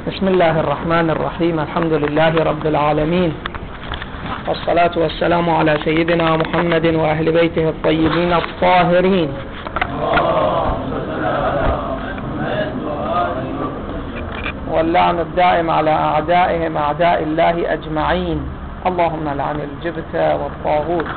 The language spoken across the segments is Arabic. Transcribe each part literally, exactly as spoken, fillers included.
بسم الله الرحمن الرحيم. الحمد لله رب العالمين، والصلاة والسلام على سيدنا محمد وأهل بيته الطيبين الطاهرين. واللعن الدائم على أعدائهم أعداء الله أجمعين. اللهم لعن الجبت والطاغوت.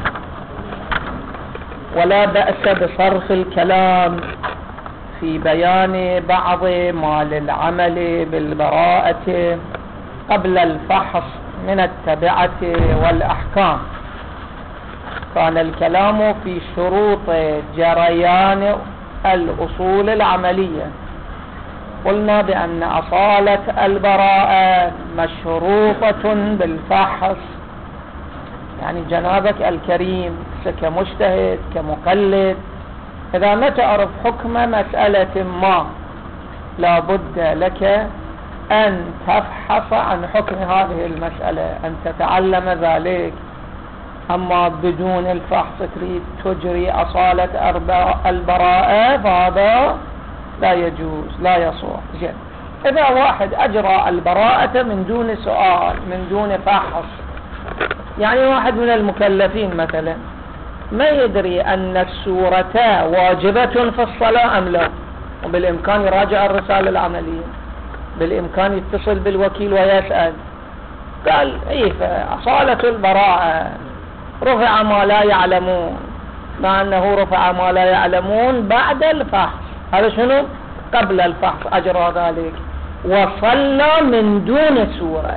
ولا بأس بصرف الكلام في بيان بعض ما للعمل بالبراءة قبل الفحص من التبعة والأحكام. كان الكلام في شروط جريان الأصول العملية. قلنا بأن أصالة البراءة مشروطة بالفحص، يعني جنابك الكريم كمجتهد كمقلد إذا ما تعرف حكم مسألة ما لا بد لك أن تفحص عن حكم هذه المسألة، أن تتعلم ذلك. أما بدون الفحص تريد تجري أصالة البراءة فهذا لا يجوز، لا يصح. زين، إذا واحد أجرى البراءة من دون سؤال من دون فحص، يعني واحد من المكلفين مثلا ما يدري أن السورة واجبة في الصلاة أم لا، وبالإمكان يراجع الرسالة العملية، بالإمكان يتصل بالوكيل ويسأل. قال إيه، فأصالة البراءة رفع ما لا يعلمون، مع أنه رفع ما لا يعلمون بعد الفحص. هذا شنو؟ قبل الفحص أجرى ذلك. وصلى من دون سورة،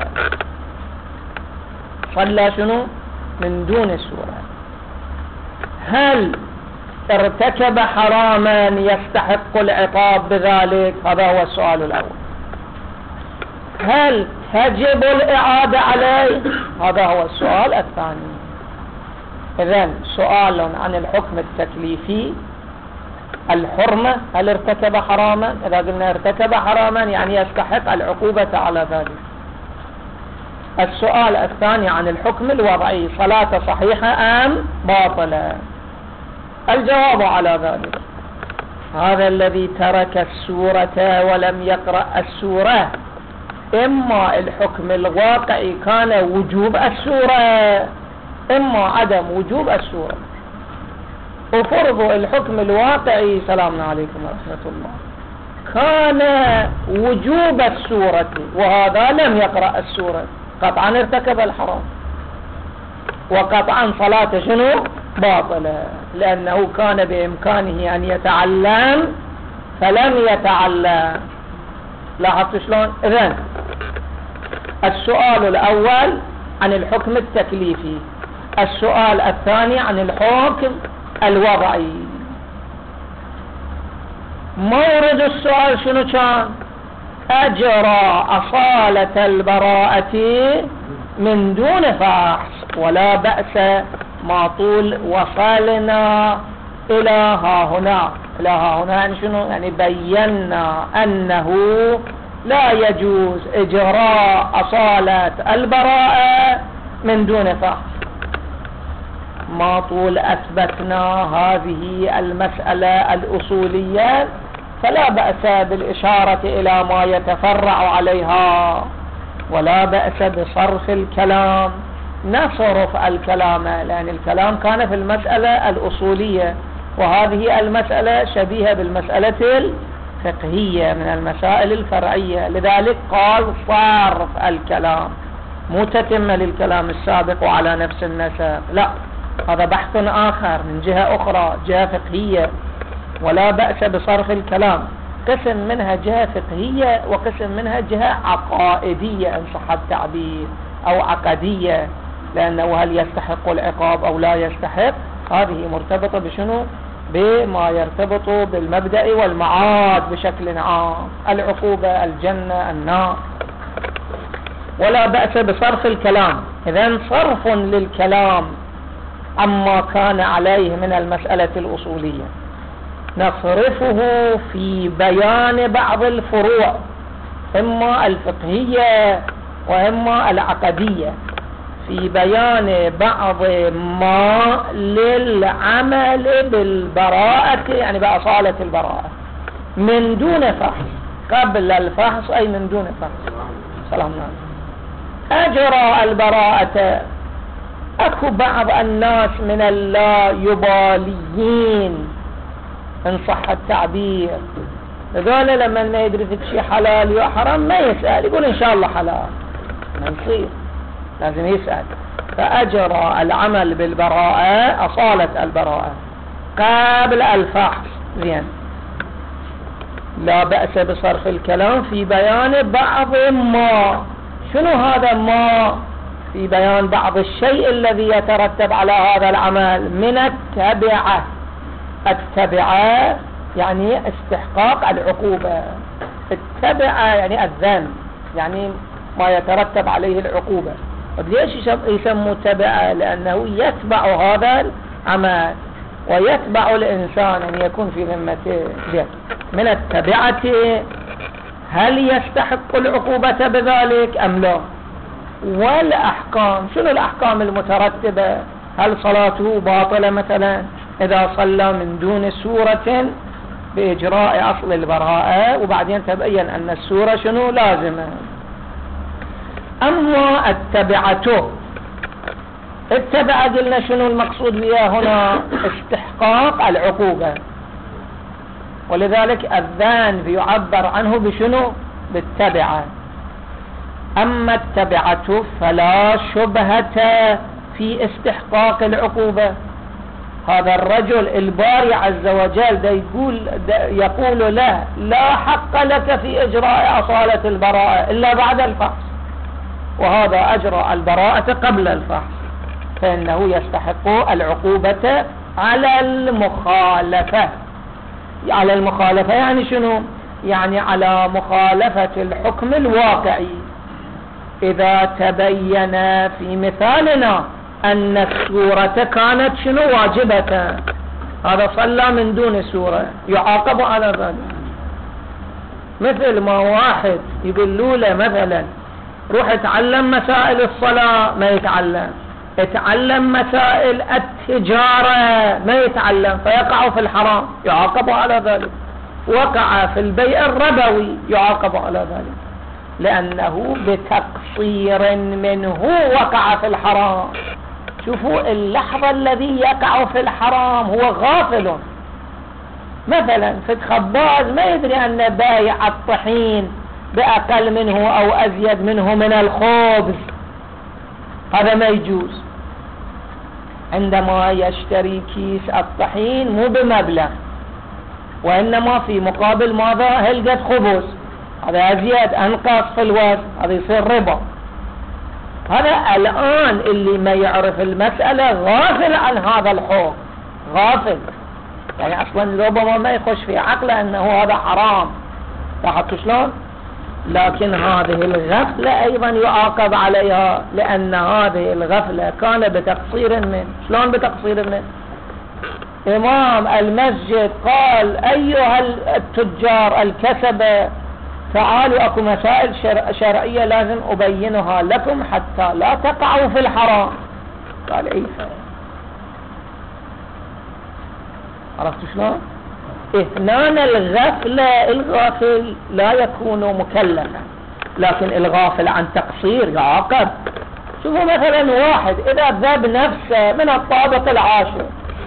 صلى شنو؟ من دون سورة. هل ارتكب حراما يستحق العقاب بذلك؟ هذا هو السؤال الأول. هل تجب الإعادة عليه؟ هذا هو السؤال الثاني. إذن سؤال عن الحكم التكليفي، الحرمة، هل ارتكب حراما؟ إذا قلنا ارتكب حراما يعني يستحق العقوبة على ذلك. السؤال الثاني عن الحكم الوضعي، صلاة صحيحة أم باطلة؟ الجواب على ذلك، هذا الذي ترك السورة ولم يقرأ السورة إما الحكم الواقعي كان وجوب السورة إما عدم وجوب السورة. وفرض الحكم الواقعي، سلام عليكم ورحمة الله، كان وجوب السورة وهذا لم يقرأ السورة، قطعا ارتكب الحرام، وقطعا صلاة شنو؟ باطلة، لأنه كان بإمكانه أن يتعلم فلم يتعلم. لاحظت شلون؟ إذن السؤال الأول عن الحكم التكليفي، السؤال الثاني عن الحكم الوضعي. مورد السؤال شنو كان؟ أجرى أصالة البراءة من دون فحص، ولا بأس ما طول وصلنا إلى ها هنا. إلى ها هنا يعني شنو؟ يعني بينا أنه لا يجوز إجراء أصالة البراءة من دون فحص. ما طول أثبتنا هذه المسألة الأصولية فلا بأس بالإشارة إلى ما يتفرع عليها، ولا بأس بصرف الكلام. نصرف الكلام لأن الكلام كان في المسألة الأصولية، وهذه المسألة شبيهة بالمسألة الفقهية من المسائل الفرعية، لذلك قال صرف الكلام، مو تتم للكلام السابق وعلى نفس النسق، لا، هذا بحث آخر من جهة أخرى، جهة فقهية. ولا بأس بصرف الكلام، قسم منها جهة فقهية وقسم منها جهة عقائدية إن صح التعبير، أو عقدية، لأنه هل يستحق العقاب أو لا يستحق، هذه مرتبطة بشنو؟ بما يرتبط بالمبدأ والمعاد بشكل عام، العقوبة، الجنة، النار. ولا بأس بصرف الكلام، إذن صرف للكلام عما كان عليه من المسألة الأصولية نصرفه في بيان بعض الفروع، إما الفقهية وإما العقدية، في بيان بعض ما للعمل بالبراءة، يعني بأصالة البراءة من دون فحص. قبل الفحص أي من دون فحص. سلام عليكم. أجرى البراءة. أكو بعض الناس من اللا يباليين إن صح التعبير، هذول لما ما يدري في شيء حلال يا حرام ما يسأل، يقول إن شاء الله حلال، ما يصير، لازم يسأل. فأجرى العمل بالبراءة أصالة البراءة قبل الفحص. زين، لا بأس بصرف الكلام في بيان بعض ما. شنو هذا ما؟ في بيان بعض الشيء الذي يترتب على هذا العمل من التبعة. التبعة يعني استحقاق العقوبة، التبعة يعني الذنب، يعني ما يترتب عليه العقوبة. ليش يسموا تبعة؟ لأنه يتبع هذا العمل ويتبع الإنسان أن يكون في ذمته. من التبعة هل يستحق العقوبة بذلك أم لا؟ والأحكام، شنو الأحكام المترتبة؟ هل صلاته باطلة مثلا إذا صلى من دون سورة بإجراء أصل البراءة وبعدين تبين أن السورة شنو لازمة؟ أما التبعة، التبعة قلنا شنو المقصود بها هنا؟ استحقاق العقوبة، ولذلك الذنب يعبر عنه بشنو؟ بالتبعة. أما التبعة فلا شبهة في استحقاق العقوبة. هذا الرجل الباري عز وجل دا يقول دا يقول له لا حق لك في إجراء أصالة البراءة إلا بعد الفحص، وهذا أجرى البراءة قبل الفحص، فإنه يستحق العقوبة على المخالفة. على المخالفة يعني شنو؟ يعني على مخالفة الحكم الواقعي. إذا تبين في مثالنا أن السورة كانت شنو واجبة، هذا صلى من دون سورة يعاقب على ذلك. مثل ما واحد يقول له مثلا روح اتعلم مسائل الصلاة ما يتعلم، اتعلم مسائل التجارة ما يتعلم، فيقع في الحرام يعاقب على ذلك. وقع في البيع الربوي يعاقب على ذلك، لأنه بتقصير منه وقع في الحرام. شوفوا اللحظة الذي يقع في الحرام هو غافل. مثلا في خباز ما يدري أن بايع الطحين بأقل منه أو أزيد منه من الخبز، هذا ما يجوز. عندما يشتري كيس الطحين مو بمبلغ، وإنما في مقابل ماذا؟ هلقة خبز، هذا أزيد أنقص في الوزن، هذا يصير ربا. هذا الآن اللي ما يعرف المسألة غافل عن هذا الحكم، غافل، يعني أصلا ربما ما يخش في عقله أنه هذا حرام. لاحظتوا شلون؟ لكن هذه الغفلة أيضا يعاقب عليها، لأن هذه الغفلة كان بتقصير منه. شلون بتقصير منه؟ إمام المسجد قال أيها التجار الكسبة تعالوا أكو مسائل شرعية لازم أبينها لكم حتى لا تقعوا في الحرام. قال عيسى. عرفتوا شلون؟ إثنان الغفلة، الغافل لا يكون مكلفا، لكن الغافل عن تقصير يعاقب. شوفوا مثلا واحد إذا ذاب نفسه من الطابق العاشر،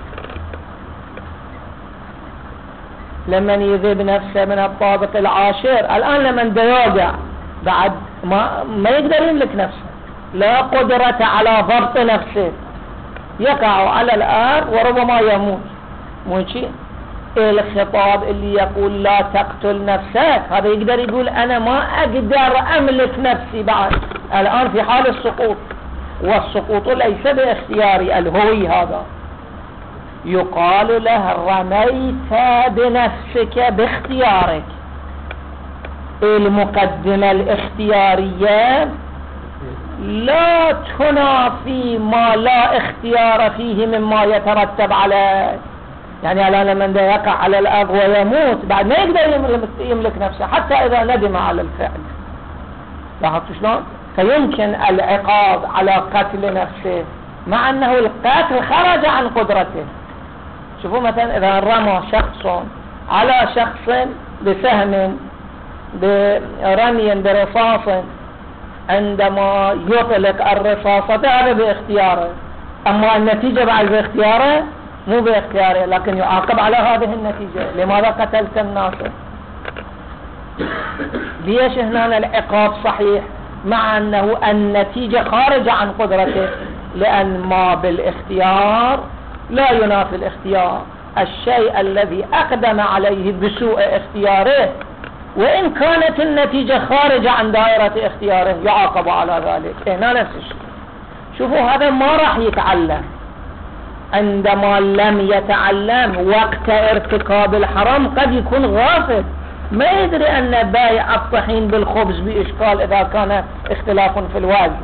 لمن يذب نفسه من الطابق العاشر الآن لمن ديوقع بعد ما, ما يقدر يملك نفسه، لا قدرة على ضبط نفسه، يقع على الأرض وربما يموت. مو شيء الخطاب اللي يقول لا تقتل نفسك، هذا يقدر يقول أنا ما أقدر أملك نفسي بعد الآن في حال السقوط، والسقوط ليس باختياري الهوي. هذا يقال له رميت بنفسك باختيارك. المقدمة الاختيارية لا تنافي ما لا اختيار فيه مما يترتب عليه. يعني الآن لمن يقع على الأرض ويموت بعد ما يقدر يملك نفسه حتى إذا ندم على الفعل. لاحظتوا شلون؟ فيمكن العقاب على قتل نفسه مع أنه القتل خرج عن قدرته. شوفوا مثلا إذا رمى شخص على شخص بسهم برمي برصاص عندما يطلق الرصاصة هذا باختياره، أما النتيجة بعد باختياره مو باختياره، لكن يعاقب على هذه النتيجة. لماذا قتلت الناس؟ ليش هنا العقاب صحيح مع أنه النتيجة خارجة عن قدرته؟ لأن ما بالاختيار لا ينافي الاختيار. الشيء الذي أقدم عليه بسوء اختياره وإن كانت النتيجة خارجة عن دائرة اختياره يعاقب على ذلك. هنا نفس الشيء. شوفوا هذا ما راح يتعلم عندما لم يتعلم وقت ارتكاب الحرام، قد يكون غافل ما يدري أن بائع الطحين بالخبز بإشكال إذا كان اختلاف في الوزن،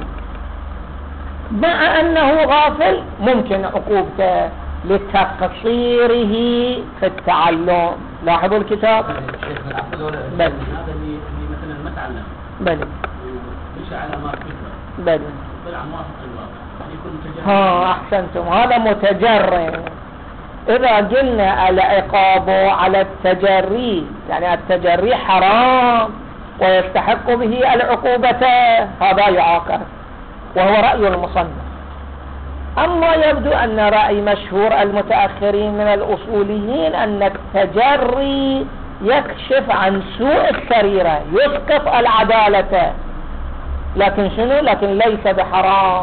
مع أنه غافل ممكن عقوبته لتقصيره في التعلم. لاحظوا الكتاب. بل هذا اللي مثلا ما تعلم بل مش على ما فكرة بل طلع موافق الواقع يكون متجرد. ها أحسنتم، هذا متجرد. إذا قلنا العقاب على التجري يعني التجري حرام ويستحق به العقوبة، هذا يعاقب وهو رأي المصنف. أما يبدو أن رأي مشهور المتأخرين من الأصوليين أن التجري يكشف عن سوء السريرة، يسقط العدالة، لكن شنو؟ لكن ليس بحرام.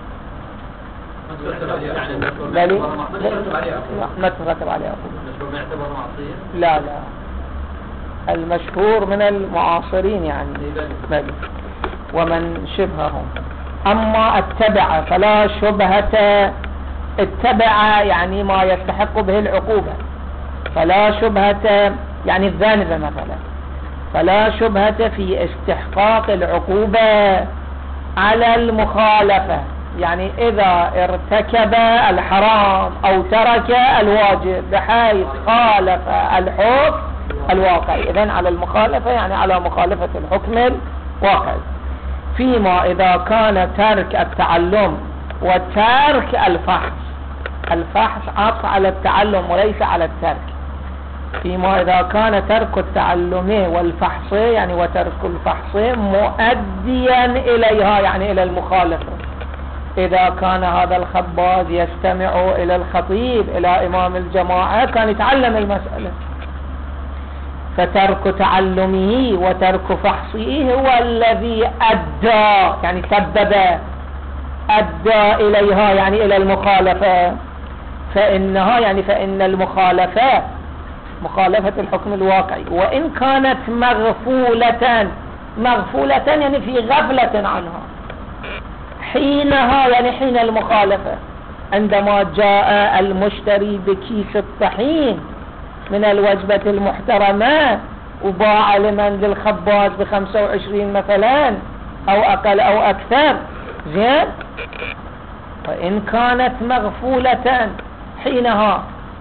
يعني ما ترتب عليه لا لا المشهور من المعاصرين يعني بل ومن شبههم. أما التبع فلا شبهة، التبع يعني ما يستحق به العقوبة، فلا شبهة يعني الذانبة مثلا، فلا شبهة في استحقاق العقوبة على المخالفة، يعني إذا ارتكب الحرام أو ترك الواجب بحيث خالف الحكم الواقعي، إذن على المخالفة يعني على مخالفة الحكم الواقعي. فيما إذا كان ترك التعلم وترك الفحص، الفحص عطف على التعلم وليس على الترك، فيما إذا كان ترك التعلم والفحص يعني وترك الفحص مؤديا إليها يعني إلى المخالفة. إذا كان هذا الخباز يستمع إلى الخطيب إلى إمام الجماعة كان يتعلم المسألة، فترك تعلمه وترك فحصه هو الذي أدى يعني سبب أدى إليها يعني إلى المخالفة. فإنها يعني فإن المخالفة مخالفة الحكم الواقعي وإن كانت مغفولة، مغفولة يعني في غفلة عنها، حينها يعني حين المخالفة، عندما جاء المشتري بكيس الطحين من الوجبة المحترمة وباع لمنزل الخباز بخمسة وعشرين مثلا أو أقل أو أكثر، زين، وإن كانت مغفولة حينها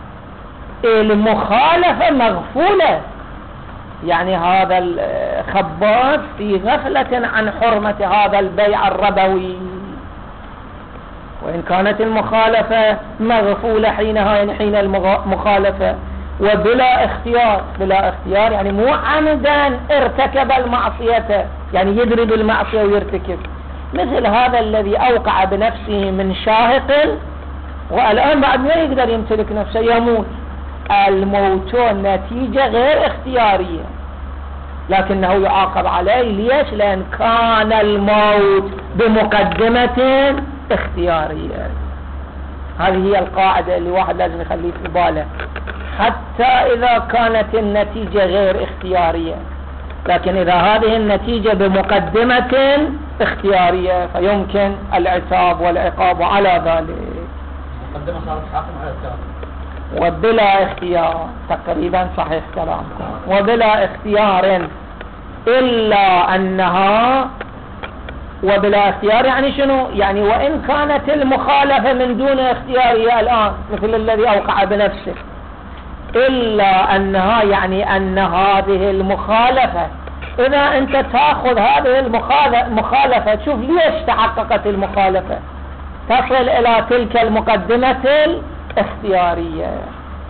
المخالفة مغفولة، يعني هذا الخباز في غفلة عن حرمة هذا البيع الربوي. وإن كانت المخالفة مغفولة حينها يعني حين المخالفة وبلا اختيار، بلا اختيار يعني مو عمدا ارتكب المعصية يعني يدري بالمعصية ويرتكب، مثل هذا الذي أوقع بنفسه من شاهق والآن بعد ما يقدر يمتلك نفسه يموت. الموت نتيجة غير اختيارية لكنه يعاقب عليه. ليش؟ لأن كان الموت بمقدمة اختيارية. هذه هي القاعدة اللي واحد لازم يخليه في باله، حتى إذا كانت النتيجة غير اختيارية، لكن إذا هذه النتيجة بمقدمة اختيارية فيمكن العتاب والعقاب على ذلك. مقدمة صارت حاكم على التالي وبلا اختيار، تقريبا صحيح كلامكم، وبلا اختيار إلا أنها، وبلا اختيار يعني شنو؟ يعني وإن كانت المخالفة من دون اختيارية الآن مثل الذي أوقع بنفسه، إلا أنها يعني أن هذه المخالفة إذا أنت تأخذ هذه المخالفة تشوف ليش تحققت المخالفة، تصل إلى تلك المقدمة الاختيارية.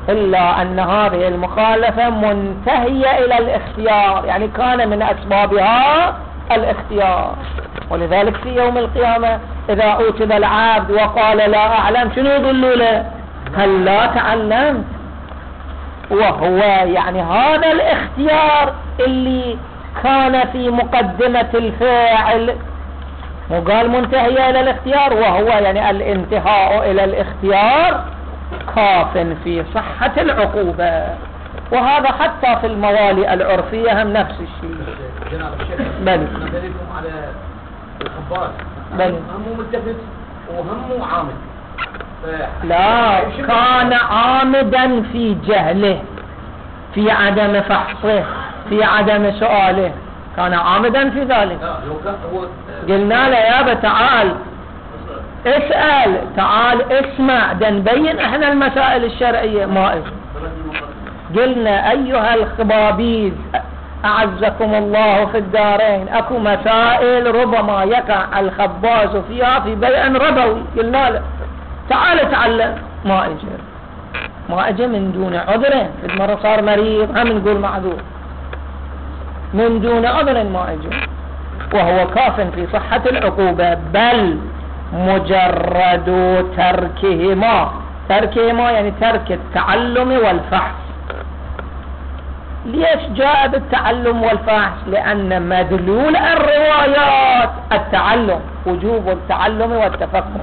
إلا أن هذه المخالفة منتهية إلى الاختيار، يعني كان من أسبابها الاختيار. ولذلك في يوم القيامة إذا عوتب العبد وقال لا أعلم شنو يقول له؟ هل لا تعلمت؟ وهو يعني هذا الاختيار اللي كان في مقدمة الفاعل، مو قال منتهية إلى الاختيار، وهو يعني الانتهاء إلى الاختيار كاف في صحة العقوبة. وهذا حتى في الموالي العرفية هم نفس الشيء. جناب الشيخ بلي دليلكم على الخباز بلي هم ملتفت وهم عامد. لا، كان عامدا في جهله، في عدم فحصه، في عدم سؤاله، كان عامدا في ذلك. قلنا له يابا تعال اسأل، تعال اسمع، دنبين احنا المسائل الشرعية. ما إيه. قلنا ايها الخبابيز اعزكم الله في الدارين، اكو مسائل ربما يقع الخباز فيها في بيع ربوي، قلنا له تعال تعلم، ما اجى ما اجى من دون عذر. في مرة صار مريض هم نقول معذور، من دون عذر ما اجى، وهو كاف في صحة العقوبة. بل مجرد تركهما، تركهما يعني ترك التعلم والفحص. ليش جاء بالتعلم والفحص؟ لأن مدلول الروايات التعلم، وجوب التعلم والتفقه.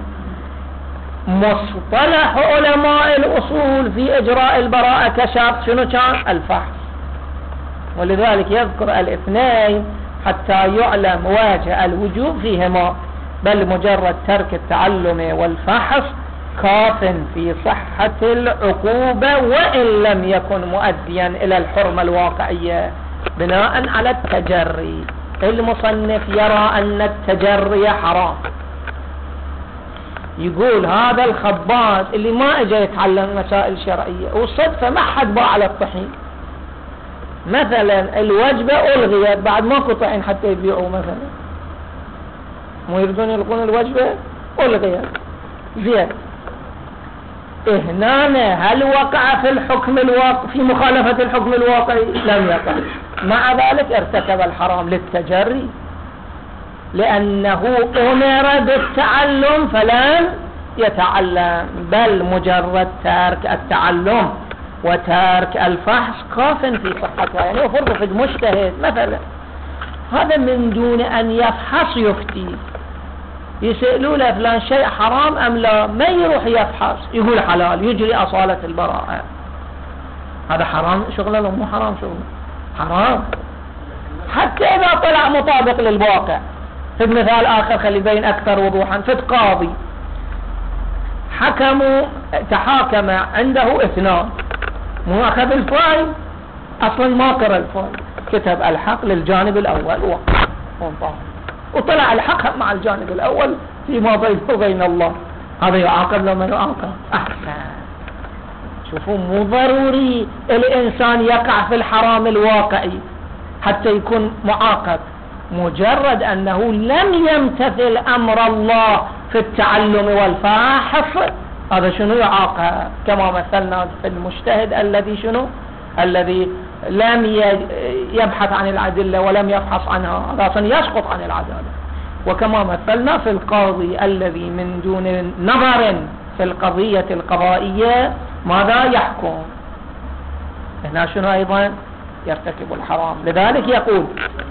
مصطلح علماء الأصول في إجراء البراءة كشرط شنو كان؟ الفحص. ولذلك يذكر الاثنين حتى يعلم وجه الوجوب فيهما. بل مجرد ترك التعلم والفحص كاف في صحة العقوبة وإن لم يكن مؤديا إلى الحرمة الواقعية بناء على التجري. المصنف يرى أن التجري حرام، يقول هذا الخباز اللي ما اجى يتعلم مسائل شرعية والصدفة ما حد باع على الطحين مثلا، الوجبة ألغيت بعد ماكو طحين حتى يبيعوا مثلا، مو يريدون يلقون الوجبة ألغيت زين. هنا هل وقع في الحكم الواقع في مخالفة الحكم الواقعي؟ لم يقع، مع ذلك ارتكب الحرام للتجري، لأنه أمر بالتعلم فلن يتعلم. بل مجرد ترك التعلم وترك الفحص كاف في صحتها. يعني فرض في المجتهد مثلا هذا من دون أن يفحص يفتي، يسألوا له فلان شيء حرام أم لا، ما يروح يفحص يقول حلال، يجري أصالة البراءة. هذا حرام شغله لو مو حرام شغله؟ حرام، حتى إذا طلع مطابق للواقع. في مثال آخر خلي يبين أكثر وضوحا. في قاضي حكموا تحاكم عنده اثنان، مو أخذ الفايل أصلا ما قرأ الفايل، كتب الحق للجانب الأول وانطاه، وطلع الحق مع الجانب الأول فيما بينه وبين الله. هذا يعاقب لو ما يعاقب؟ أحسن. شوفوا مو ضروري الإنسان يقع في الحرام الواقعي حتى يكون معاقب، مجرد أنه لم يمتثل أمر الله في التعلم والفحص هذا شنو يعاقب، كما مثلنا في المجتهد الذي شنو الذي لم يبحث عن العدلة ولم يفحص عنها، هذا أصلا يسقط عن العدالة. وكما مثلنا في القاضي الذي من دون نظر في القضية القضائية ماذا يحكم، هنا شنو أيضا يرتكب الحرام. لذلك يقول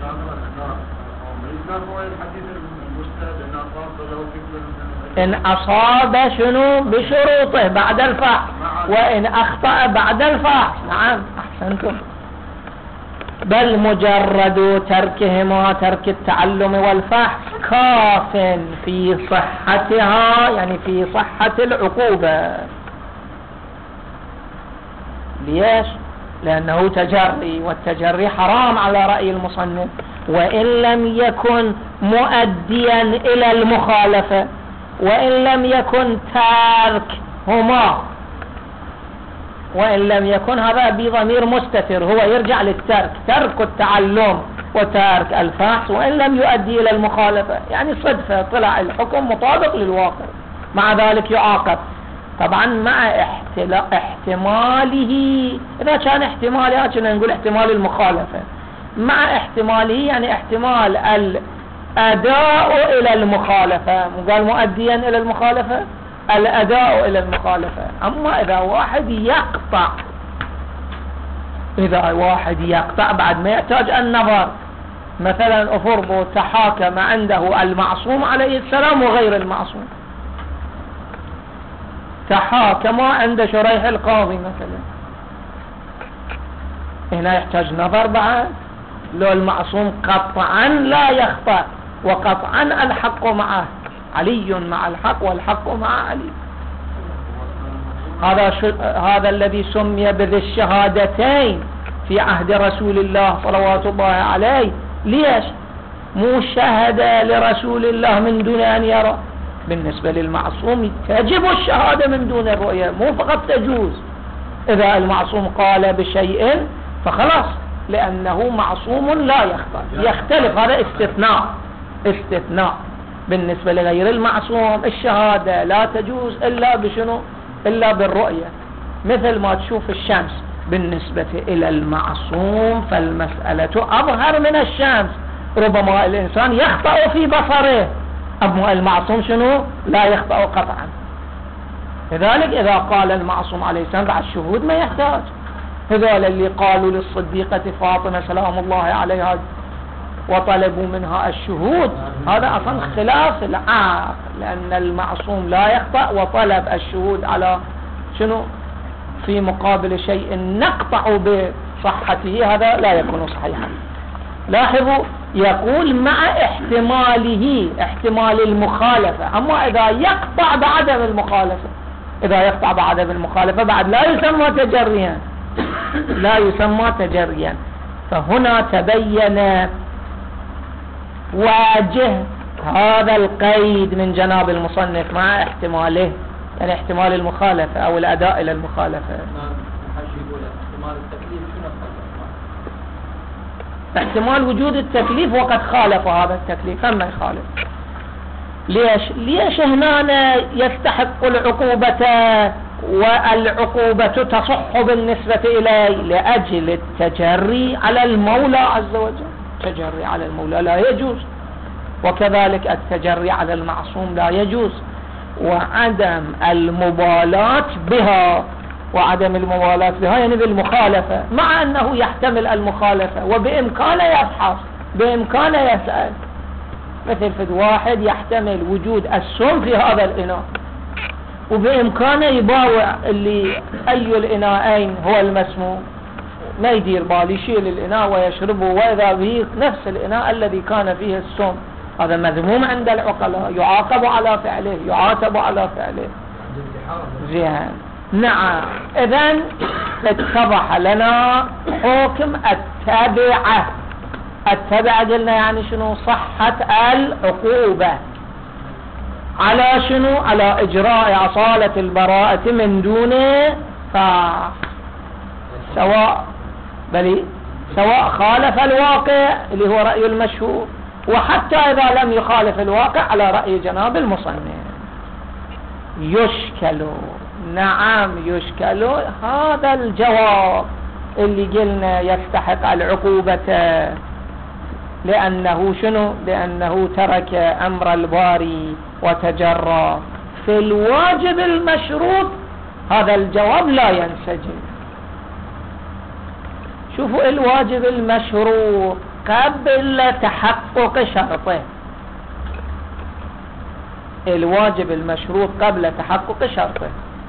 إن أصاب شنو بشروطه بعد الفحص، وإن أخطأ بعد الفحص. نعم أحسنتم. بل مجرد تركهما، ترك التعلم والفحص، كاف في صحتها، يعني في صحة العقوبة. ليش؟ لأنه تجري، والتجري حرام على رأي المصنف، وإن لم يكن مؤديا إلى المخالفة، وإن لم يكن تاركهما، وإن لم يكن هذا بضمير مستتر هو يرجع للترك، ترك التعلم وترك الفحص، وإن لم يؤدي إلى المخالفة، يعني صدفة طلع الحكم مطابق للواقع، مع ذلك يعاقب. طبعا مع احتلا- احتماله. إذا كان احتمالها كنا نقول احتمال المخالفة، مع احتماله يعني احتمال الأداء إلى المخالفة، مو قال مؤديا إلى المخالفة، الأداء إلى المخالفة. أما إذا واحد يقطع، إذا واحد يقطع بعد ما يحتاج النظر، مثلا أفرض تحاكم عنده المعصوم عليه السلام وغير المعصوم، تحاكم عند شريح القاضي مثلا، هنا يحتاج نظر بعد. لو المعصوم قطعا لا يخطأ وقطعا الحق معه، علي مع الحق والحق مع علي، هذا هذا الذي سمي بذي الشهادتين في عهد رسول الله صلوات الله عليه. ليش؟ مو شهد لرسول الله من دون أن يرى. بالنسبة للمعصوم تجب الشهادة من دون الرؤية، مو فقط تجوز. إذا المعصوم قال بشيء فخلاص، لأنه معصوم لا يخطأ. يختلف، هذا استثناء، استثناء. بالنسبة لغير المعصوم الشهادة لا تجوز إلا بشنو؟ إلا بالرؤية. مثل ما تشوف الشمس، بالنسبة إلى المعصوم فالمسألة أظهر من الشمس، ربما الإنسان يخطأ في بصره، أما المعصوم شنو؟ لا يخطأ قطعا. لذلك إذا قال المعصوم عليه السلام بعد الشهود ما يحتاج. هذول اللي قالوا للصديقة فاطمة سلام الله عليها وطلبوا منها الشهود، هذا أصلا خلاف العقل، لأن المعصوم لا يخطأ، وطلب الشهود على شنو؟ في مقابل شيء نقطع بصحته، هذا لا يكون صحيحا. لاحظوا، يقول مع احتماله، احتمال المخالفة. أما إذا يقطع بعدم المخالفة، إذا يقطع بعدم المخالفة بعد لا يسمى تجريا، لا يسمى تجريا. فهنا تبين واجه هذا القيد من جناب المصنف مع احتماله، يعني احتمال المخالفة أو الأداء إلى المخالفة. احتمال وجود التكليف وقد خالف هذا التكليف، فما يخالف. ليش؟ ليش هنا يستحق العقوبة والعقوبة تصح بالنسبة إليه؟ لأجل التجري على المولى عز وجل. التجري على المولى لا يجوز، وكذلك التجري على المعصوم لا يجوز، وعدم المبالاة بها، وعدم المبالاة بها يعني بالمخالفة، مع أنه يحتمل المخالفة وبإمكانه يبحث، بإمكانه يسأل. مثل في واحد يحتمل وجود السم في هذا الإناء، وبإمكانه يباوع اللي أي الإناءين هو المسموم، ما يدير بال، يشيل الإناء ويشربه، وإذا به نفس الإناء الذي كان فيه السم. هذا مذموم عند العقلاء، يعاقب على فعله، يعاتب على فعله. زين، نعم. إذن اتضح لنا حكم التبعة. التبعة قلنا يعني شنو؟ صحة العقوبة على شنو؟ على إجراء أصالة البراءة من دون فاعل، سواء بل سواء خالف الواقع اللي هو رأي المشهور، وحتى إذا لم يخالف الواقع على رأي جناب المصنف. يشكل، نعم يشكل هذا الجواب اللي قلنا يستحق العقوبة، لأنه شنو؟ لأنه ترك أمر الباري وتجرى في الواجب المشروط. هذا الجواب لا ينسجم. شوفوا، الواجب المشروط قبل تحقق شرطه، الواجب المشروط قبل تحقق شرطه.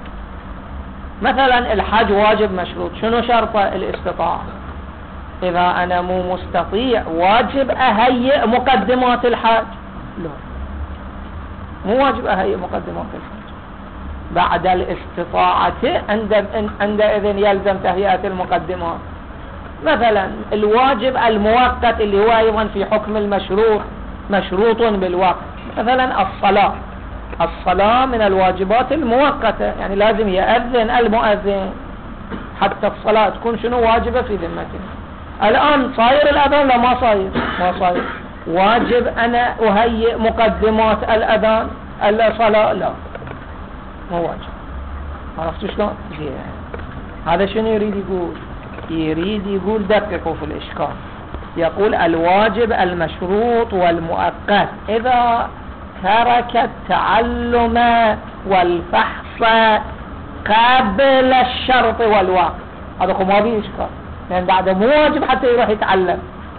مثلا الحج واجب مشروط، شنو شرطه؟ الاستطاعة. إذا أنا مو مستطيع واجب أهيئ مقدمات الحج؟ لا، مو واجب أهيئ مقدمات الحج. بعد الاستطاعة عند عندئذ يلزم تهيئة المقدمات. مثلا الواجب المؤقت اللي هو أيضا في حكم المشروط، مشروط بالوقت، مثلا الصلاة. الصلاة من الواجبات المؤقتة، يعني لازم يأذن المؤذن حتى الصلاة تكون شنو؟ واجبة في ذمته. الآن صاير الأذان؟ لا، ما صاير، ما صاير. واجب أنا أهيئ مقدمات الأذان الصلاة؟ لا، مو واجب. عرفتوا شلون؟ زين. هذا شنو يريد يقول؟ يريد يقول دققوا في الإشكال. يقول الواجب المشروط والمؤقت إذا ترك التعلم والفحص قبل الشرط والوقت، هذا ما فيه إشكال، لأن بعد مو واجب حتى يروح يتعلم،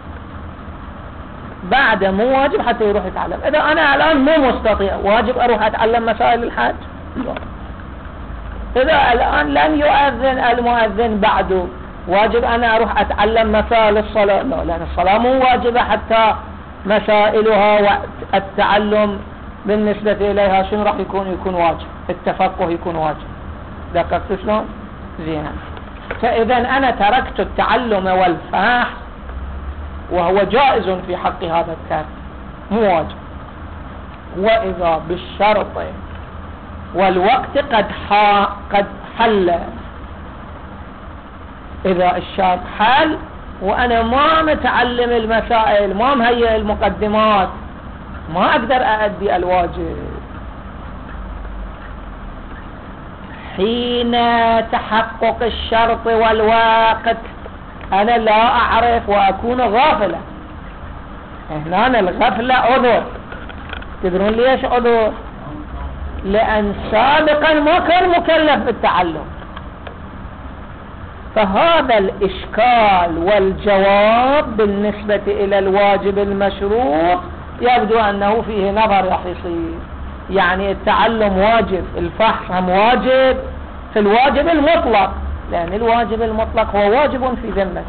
بعد مو واجب حتى يروح يتعلم. إذا أنا الآن مو مستطيع، واجب أروح أتعلم مسائل الحج؟ إذا الآن لم يؤذن المؤذن بعده، واجب أنا أروح أتعلم مسائل الصلاة؟ لا، لأن الصلاة مو واجبة حتى مسائلها والتعلم بالنسبة إليها شنو راح يكون؟ يكون واجب، التفقه يكون واجب. دققتوا شلون؟ زين. فإذا أنا تركت التعلم والفحص وهو جائز في حق هذا الترك، مو واجب. وإذا بالشرط والوقت قد قد حل، إذا الشرط حل وأنا ما متعلم المسائل، ما مهيئ المقدمات، ما أقدر أؤدي الواجب. حين تحقق الشرط والوقت أنا لا أعرف وأكون غافلا. هنا الغفلة عذر. تدرون ليش عذر؟ لأن سابقا ما كان مكلف بالتعلم. فهذا الإشكال والجواب بالنسبة إلى الواجب المشروط يبدو أنه فيه نظر راح يصير. يعني التعلم واجب، الفحص هم واجب في الواجب المطلق، لأن الواجب المطلق هو واجب في ذمتي.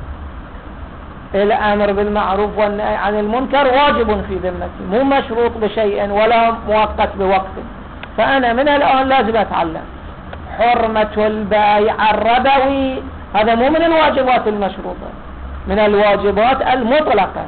الأمر بالمعروف والنهي عن المنكر واجب في ذمتي، مو مشروط بشيء ولا مؤقت بوقت. فأنا من الآن لازم أتعلم. حرمة البيع الربوي هذا مو من الواجبات المشروطة، من الواجبات المطلقة.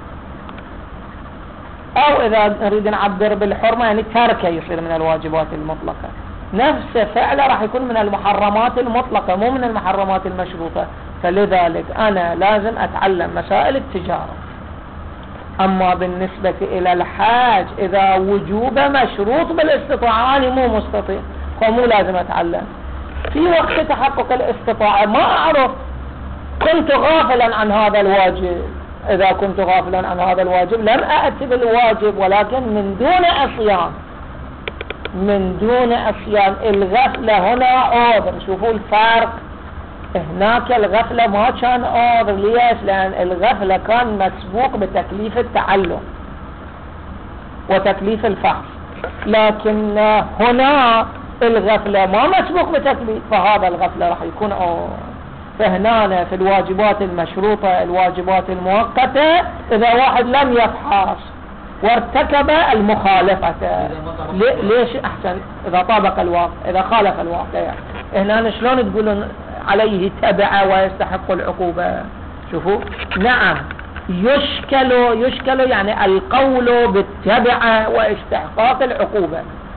أو إذا نريد نعبر بالحرمة يعني تركه يصير من الواجبات المطلقة. نفس فعله راح يكون من المحرمات المطلقة، مو من المحرمات المشروطة. فلذلك أنا لازم أتعلم مسائل التجارة. أما بالنسبة إلى الحاج إذا وجوب مشروط بالاستطاعة أنا مو مستطيع، فمو لازم أتعلم. في وقت تحقق الاستطاعة ما أعرف، كنت غافلا عن هذا الواجب. إذا كنت غافلا عن هذا الواجب لم أأتي بالواجب، ولكن من دون عصيان، من دون عصيان. الغفلة هنا عذر. شوفوا الفرق، هناك الغفلة ما كان عذر. ليش؟ لأن الغفلة كان مسبوق بتكليف التعلم وتكليف الفحص، لكن هنا الغفلة ما مسبوق بتكليف، فهذا الغفلة راح يكون عذر. فهنا في الواجبات المشروطة، الواجبات المؤقتة، إذا واحد لم يفحص وارتكب المخالفة، ليش أحسن إذا طابق الواقع، إذا خالف الواقع، هنا شلون تقولون عليه تبع ويستحق العقوبة؟ شوفوا، نعم يشكل يشكل يعني القول بالتبع واستحقاق العقوبة.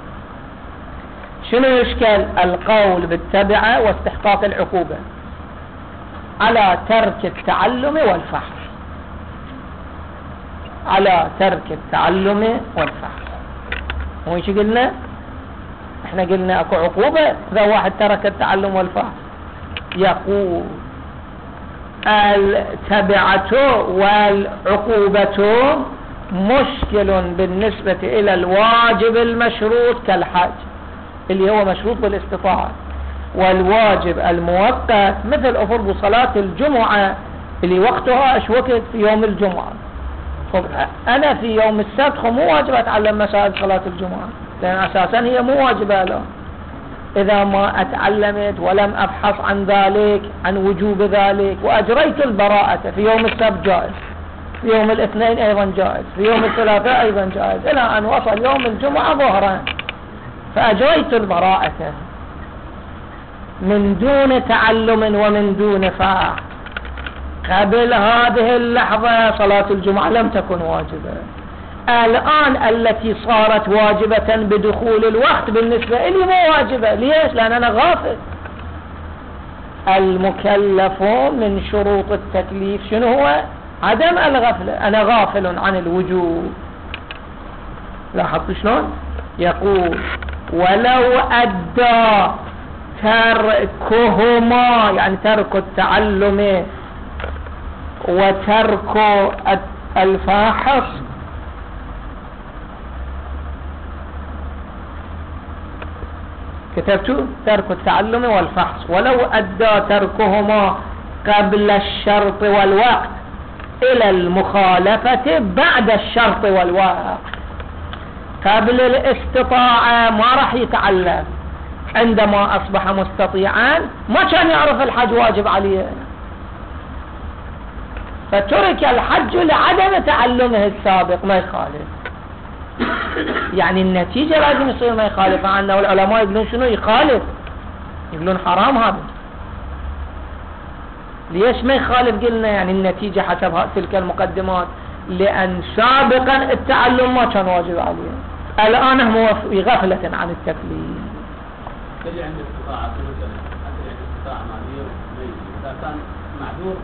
شنو يشكل؟ القول بالتبع واستحقاق العقوبة على ترك التعلم والفحص، على ترك التعلم والفحص. مو ايش قلنا؟ احنا قلنا اكو عقوبة اذا واحد ترك التعلم والفحص. يقول التبعة والعقوبة مشكل بالنسبة الى الواجب المشروط كالحج اللي هو مشروط بالاستطاعة، والواجب المؤقت مثل أفرض صلاة الجمعة اللي وقتها ايش وقت؟ في يوم الجمعة. طب أنا في يوم السبت مو واجب أتعلم مسائل صلاة الجمعة، لأن أساسا هي مو واجبة له. إذا ما أتعلمت ولم أبحث عن ذلك، عن وجوب ذلك، وأجريت البراءة في يوم السبت جائز، في يوم الاثنين أيضا جائز، في يوم الثلاثاء أيضا جائز، إلى أن وصل يوم الجمعة ظهرا فأجريت البراءة من دون تعلم ومن دون فاح. قبل هذه اللحظة صلاة الجمعة لم تكن واجبة. الآن التي صارت واجبة بدخول الوقت بالنسبة لي مو واجبة. ليش؟ لأن أنا غافل. المكلف من شروط التكليف شنو هو؟ عدم الغفلة. أنا غافل عن الوجوب. لاحظت شلون؟ يقول ولو أدى تركهما يعني ترك التعلم وترك الفاحص كتبت ترك التعلم والفحص ولو أدى تركهما قبل الشرط والوقت إلى المخالفة بعد الشرط والوقت. قبل الاستطاعة ما راح يتعلم، عندما أصبح مستطيعا ما كان يعرف الحج واجب عليه، فترك الحج لعدم تعلمه السابق ما يخالف. يعني النتيجة لازم يصير ما يخالف عنه، والعلماء يقولون شنو يخالف، يقولون حرام هذا. ليش ما يخالف؟ قلنا يعني النتيجة حسب تلك المقدمات، لأن سابقا التعلم ما كان واجب عليه، الآن هو في غفلة عن التكليف. تجي عند استطاعة مثلا، تجي عند استطاعة مالية ومالية، إذا كان معذور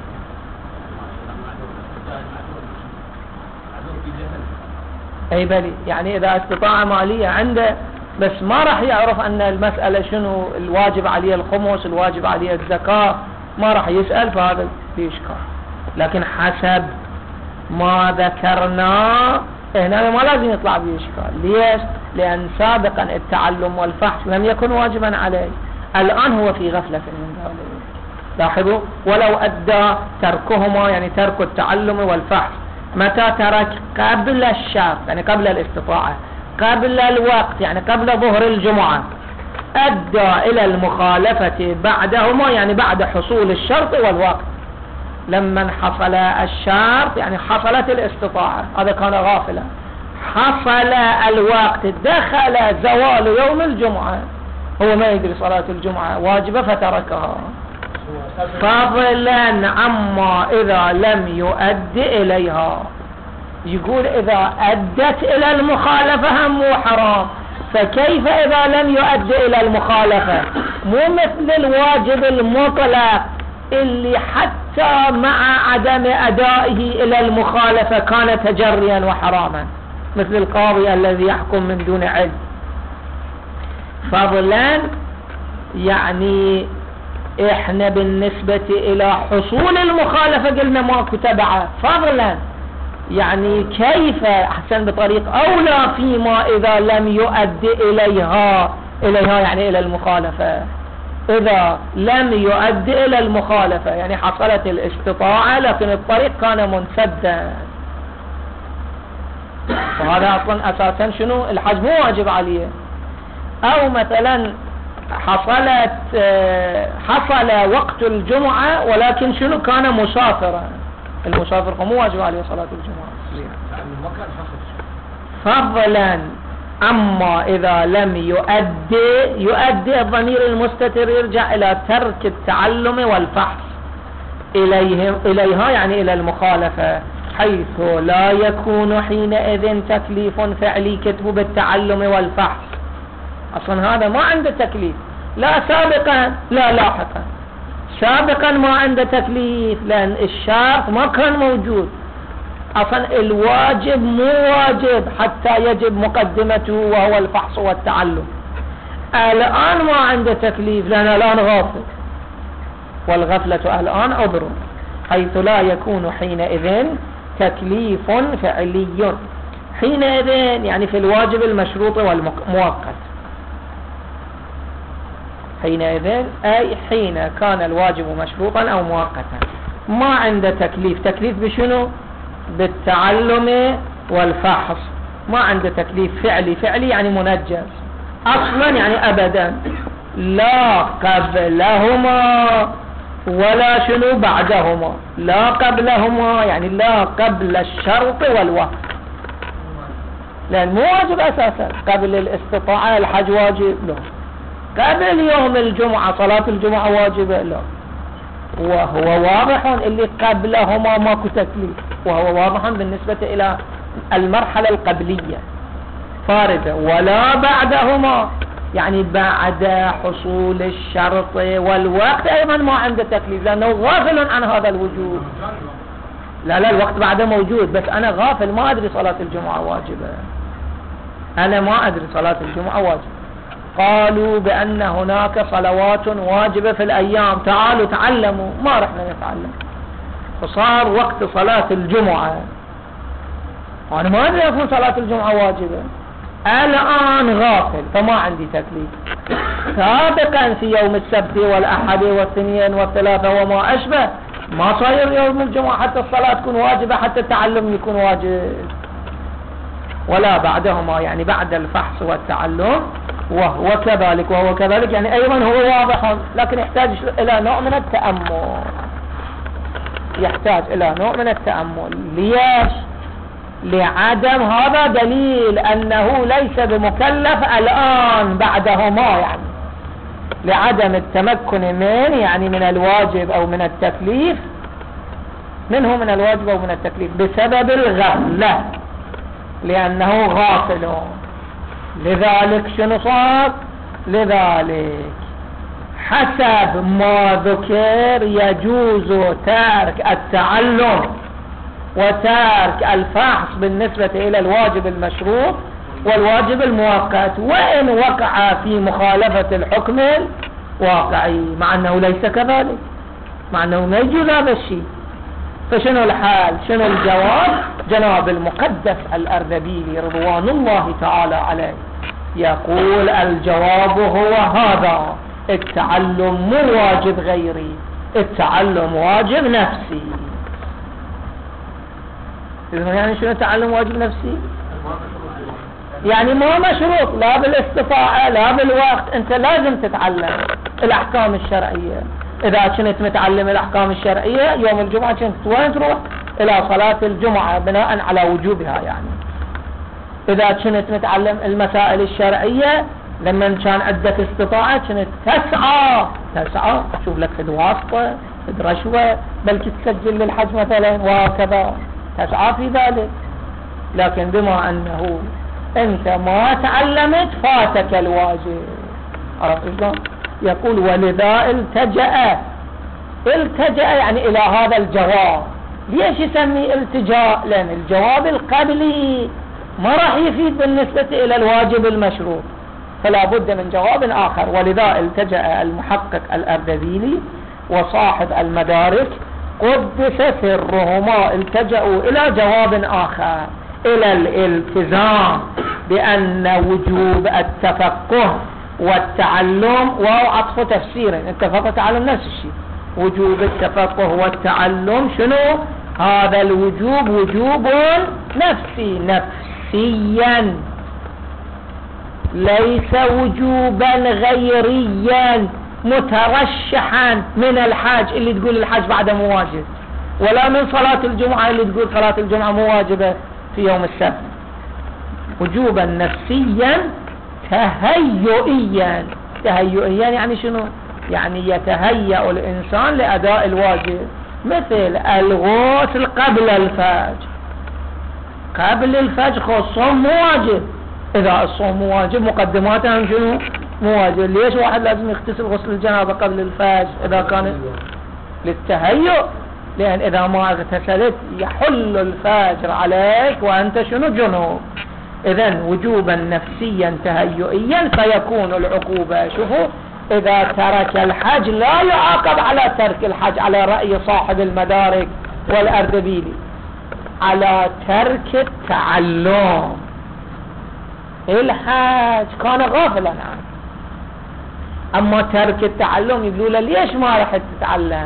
اي بلي، يعني اذا استطاعة مالية عنده بس ما راح يعرف ان المسألة شنو، الواجب عليه الخمس، الواجب عليه الزكاة، ما راح يسأل، فهذا في اشكال. لكن حسب ما ذكرنا هنا ما لازم يطلع به اشكال. ليش؟ لان سابقا التعلم والفحص لم يكن واجبا عليه، الان هو في غفلة من ذلك. لاحظوا، ولو ادى تركهما يعني ترك التعلم والفحص، متى ترك؟ قبل الشرط يعني قبل الاستطاعة، قبل الوقت يعني قبل ظهر الجمعة، أدى إلى المخالفة بعدهما يعني بعد حصول الشرط والوقت. لما حصل الشرط يعني حصلت الاستطاعة، هذا كان غافلا. حصل الوقت، دخل زوال يوم الجمعة، هو ما يدري صلاة الجمعة واجبة فتركها، فضلا عما إذا لم يؤدي إليها. يقول إذا أدت إلى المخالفة هم حرام، فكيف إذا لم يؤدي إلى المخالفة؟ مو مثل الواجب المطلق اللي حتى مع عدم أدائه إلى المخالفة كان تجريا وحراما، مثل القاضي الذي يحكم من دون علم. فضلا يعني احنا بالنسبة الى حصول المخالفة قلنا ماكو تبعه، فضلا يعني كيف احسن بطريق اولى فيما اذا لم يؤدي اليها، اليها يعني الى المخالفة. اذا لم يؤدي الى المخالفة يعني حصلت الاستطاعة لكن الطريق كان منسدا، وهذا اصلا اساسا شنو، الحج مو واجب عليه. او مثلا حصلت حصل وقت الجمعة ولكن شنو كان مسافرا، المسافر مو واجب عليه صلاة الجمعة. فضلا اما اذا لم يؤدي، يؤدي الضمير المستتر يرجع الى ترك التعلم والفحص اليهم اليها يعني الى المخالفة، حيث لا يكون حينئذ تكليف فعلي كتب بالتعلم والفحص. اصلا هذا ما عنده تكليف، لا سابقا لا لاحقا. سابقا ما عنده تكليف لان الشرط ما كان موجود، اصلا الواجب مو واجب حتى يجب مقدمته وهو الفحص والتعلم. الان ما عنده تكليف لان الان غافل، والغفلة الان عذر، حيث لا يكون حينئذ تكليف فعلي. حينئذ يعني في الواجب المشروط والمؤقت، حينئذ أي حين كان الواجب مشروطا أو مؤقتا. ما عنده تكليف، تكليف بشنو؟ بالتعلم والفحص. ما عنده تكليف فعلي، فعلي يعني منجز أصلا يعني أبدا، لا قبلهما ولا شنو بعدهما. لا قبلهما يعني لا قبل الشرط والوقت، لأن مو واجب أساسا. قبل الاستطاعة الحج واجب له، قبل يوم الجمعة صلاة الجمعة واجبة لا، وهو واضح اللي قبلهما ماكو تكليف، وهو واضح بالنسبة إلى المرحلة القبلية فارغة. ولا بعدهما يعني بعد حصول الشرط والوقت أيضا ما عنده تكليف لأنه غافل عن هذا الوجود. لا لا الوقت بعده موجود، بس أنا غافل ما أدري صلاة الجمعة واجبة، أنا ما أدري صلاة الجمعة واجبة. قالوا بأن هناك صلوات واجبة في الأيام، تعالوا تعلموا، ما رحنا نتعلم. فصار وقت صلاة الجمعة، أنا ما أدري أكون صلاة الجمعة واجبة، الآن غافل فما عندي تكليف. سابقا في يوم السبت والأحد والاثنين والثلاثة وما أشبه ما صاير يوم الجمعة حتى الصلاة تكون واجبة، حتى التعلم يكون واجب، ولا بعدهما، يعني بعد الفحص والتعلم وهو كذلك وهو كذلك، يعني أيضا هو واضح، لكن يحتاج إلى نوع من التأمل، يحتاج إلى نوع من التأمل. ليش؟ لعدم، هذا دليل أنه ليس بمكلف الآن بعدهما، يعني لعدم التمكن من يعني من الواجب أو من التكليف، منه من الواجب أو من التكليف بسبب الغفلة، لأنه غافل. لذلك شنو صار؟ لذلك حسب ما ذكر يجوز ترك التعلم وترك الفحص بالنسبة إلى الواجب المشروط والواجب المؤقت، وإن وقع في مخالفة الحكم الواقعي، مع أنه ليس كذلك، مع أنه ما يجوز هذا الشيء. فشنو الحال؟ شنو الجواب؟ جناب المقدس الأردبيلي رضوان الله تعالى عليه يقول الجواب هو هذا: التعلم مو واجب غيري، التعلم واجب نفسي. يعني شنو تعلم واجب نفسي؟ يعني ما مشروط لا بالاستطاعة لا بالوقت، انت لازم تتعلم الاحكام الشرعية. اذا كنت متعلم الاحكام الشرعية يوم الجمعة كنت وين تروح؟ الى صلاة الجمعة بناء على وجوبها. يعني اذا كنت متعلم المسائل الشرعية لما كان عندك استطاعة كنت تسعى تسعى شوف لك في واسطة في رشوة، بل تسجل للحج مثلا وهكذا، تسعى في ذلك. لكن بما انه انت ما تعلمت فاتك الواجب. عرفت شلون؟ يقول ولذا التجأ التجأ يعني الى هذا الجواب. ليش يسمي التجاء؟ لان الجواب القبلي ما راح يفيد بالنسبة الى الواجب المشروط، فلا بد من جواب آخر. ولذا التجأ المحقق الأردبيلي وصاحب المدارك قدس سرهما التجأوا إلى جواب آخر، إلى الالتزام بأن وجوب التفقه والتعلم، وعطف تفسير اتفق تعلم نفس الشيء، وجوب التفقه والتعلم شنو؟ هذا الوجوب وجوب نفسي نفسيا، ليس وجوبا غيريا مترشحا من الحج اللي تقول الحج بعد مو واجب، ولا من صلاة الجمعة اللي تقول صلاة الجمعة مو واجبة في يوم السبت. وجوبا نفسيا تهيئيا. تهيئيا يعني شنو؟ يعني يتهيأ الإنسان لأداء الواجب، مثل الغسل قبل الفجر. قبل الفجر الصوم مو واجب، إذا الصوم مو واجب مقدماتها شنو؟ مو واجب. ليش واحد لازم يغتسل غسل الجنابة قبل الفجر؟ إذا كان للتهيؤ، لأن إذا ما اغتسلت يحل الفجر عليك وأنت شنو؟ جنوب. إذن وجوبا نفسيا تهيئيا فيكون العقوبة. شوفوا، إذا ترك الحج لا يعاقب على ترك الحج على رأي صاحب المدارك والأردبيلي، على ترك التعلم. الحج كان غافلا عنه، أما ترك التعلم يقولوا له ليش ما رح تتعلم؟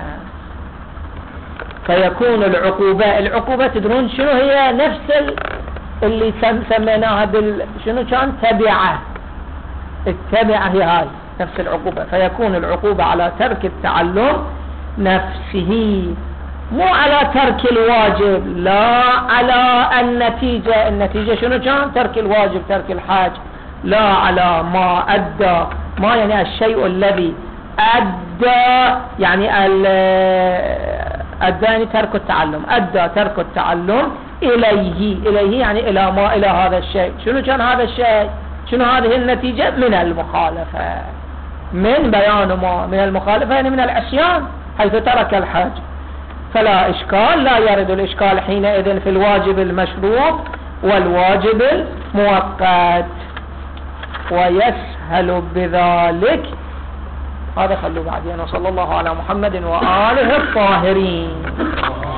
فيكون العقوبة العقوبة تدرون شنو هي؟ نفس اللي سميناها بال شنو كان؟ تبعة. التبعة هي هاي نفس العقوبة. فيكون العقوبة على ترك التعلم نفسه، مو على ترك الواجب، لا على النتيجة. النتيجة شنو كان؟ ترك الواجب، ترك الحاج. لا على ما أدى، ما يعني الشيء الذي أدى، يعني أدى يعني ترك التعلم، أدى ترك التعلم إليه. إليه يعني إلى ما؟ إلى هذا الشيء. شنو كان هذا الشيء؟ شنو هذه النتيجة؟ من المخالفة، من بيان ما من المخالفة يعني من العصيان، حيث ترك الحج. فلا إشكال، لا يرد الإشكال حينئذ في الواجب المشروط والواجب المؤقت. ويسهل بذلك. هذا خلوا بعدين. وصلى الله على محمد وآله الطاهرين.